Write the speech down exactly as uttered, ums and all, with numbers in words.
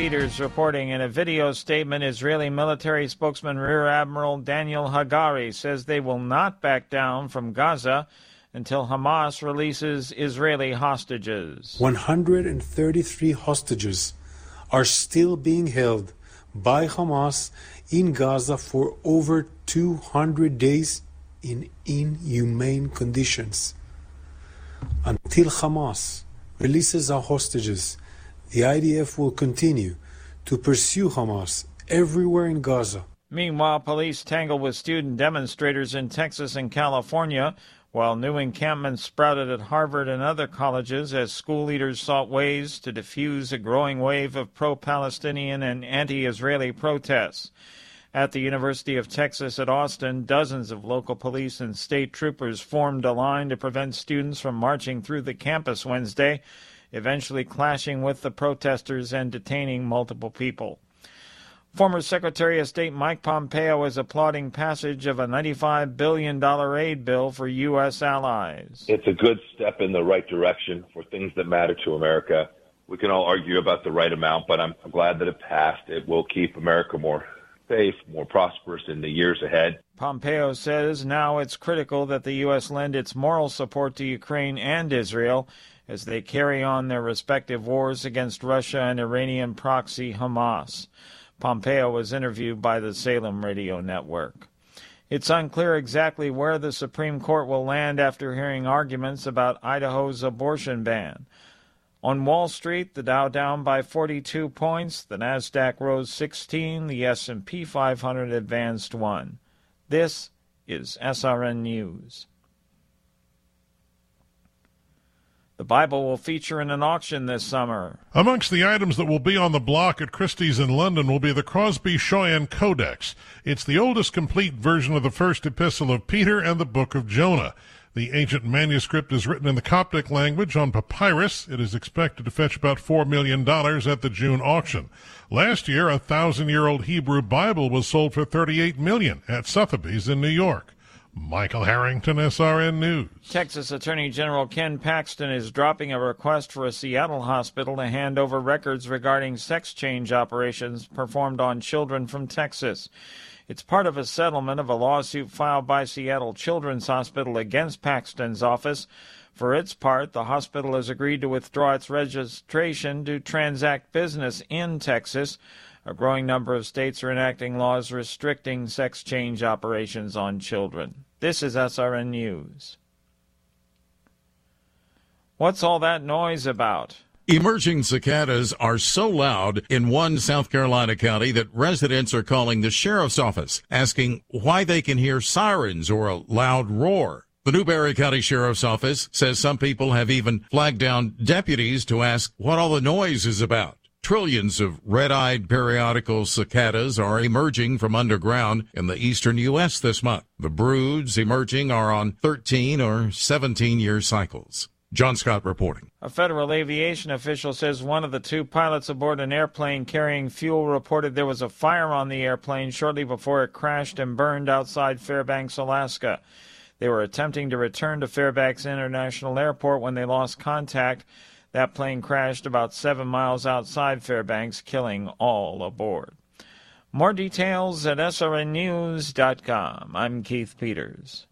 Peters reporting. In a video statement, Israeli military spokesman Rear Admiral Daniel Hagari says they will not back down from Gaza until Hamas releases Israeli hostages. one hundred thirty-three hostages are still being held by Hamas in Gaza for over two hundred days in inhumane conditions. Until Hamas releases our hostages, the I D F will continue to pursue Hamas everywhere in Gaza. Meanwhile, police tangle with student demonstrators in Texas and California, while new encampments sprouted at Harvard and other colleges as school leaders sought ways to defuse a growing wave of pro-Palestinian and anti-Israeli protests. At the University of Texas at Austin, dozens of local police and state troopers formed a line to prevent students from marching through the campus Wednesday, eventually clashing with the protesters and detaining multiple people. Former Secretary of State Mike Pompeo is applauding passage of a ninety-five billion dollars aid bill for U S allies. It's a good step in the right direction for things that matter to America. We can all argue about the right amount, but I'm glad that it passed. It will keep America more safe, more prosperous in the years ahead. Pompeo says now it's critical that the U S lend its moral support to Ukraine and Israel as they carry on their respective wars against Russia and Iranian proxy Hamas. Pompeo was interviewed by the Salem Radio Network. It's unclear exactly where the Supreme Court will land after hearing arguments about Idaho's abortion ban. On Wall Street, the Dow down by forty-two points, the Nasdaq rose sixteen, the S and P five hundred advanced one. This is S R N News. The Bible will feature in an auction this summer. Amongst the items that will be on the block at Christie's in London will be the Crosby-Shoyan Codex. It's the oldest complete version of the first epistle of Peter and the book of Jonah. The ancient manuscript is written in the Coptic language on papyrus. It is expected to fetch about four million dollars at the June auction. Last year, a thousand-year-old Hebrew Bible was sold for thirty-eight million dollars at Sotheby's in New York. Michael Harrington, S R N News. Texas Attorney General Ken Paxton is dropping a request for a Seattle hospital to hand over records regarding sex change operations performed on children from Texas. It's part of a settlement of a lawsuit filed by Seattle Children's Hospital against Paxton's office. For its part, the hospital has agreed to withdraw its registration to transact business in Texas. A growing number of states are enacting laws restricting sex change operations on children. This is S R N News. What's all that noise about? Emerging cicadas are so loud in one South Carolina county that residents are calling the sheriff's office, asking why they can hear sirens or a loud roar. The Newberry County Sheriff's Office says some people have even flagged down deputies to ask what all the noise is about. Trillions of red-eyed periodical cicadas are emerging from underground in the eastern U S this month. The broods emerging are on thirteen or seventeen-year cycles. John Scott reporting. A federal aviation official says one of the two pilots aboard an airplane carrying fuel reported there was a fire on the airplane shortly before it crashed and burned outside Fairbanks, Alaska. They were attempting to return to Fairbanks International Airport when they lost contact. That plane crashed about seven miles outside Fairbanks, killing all aboard. More details at S R N news dot com. I'm Keith Peters.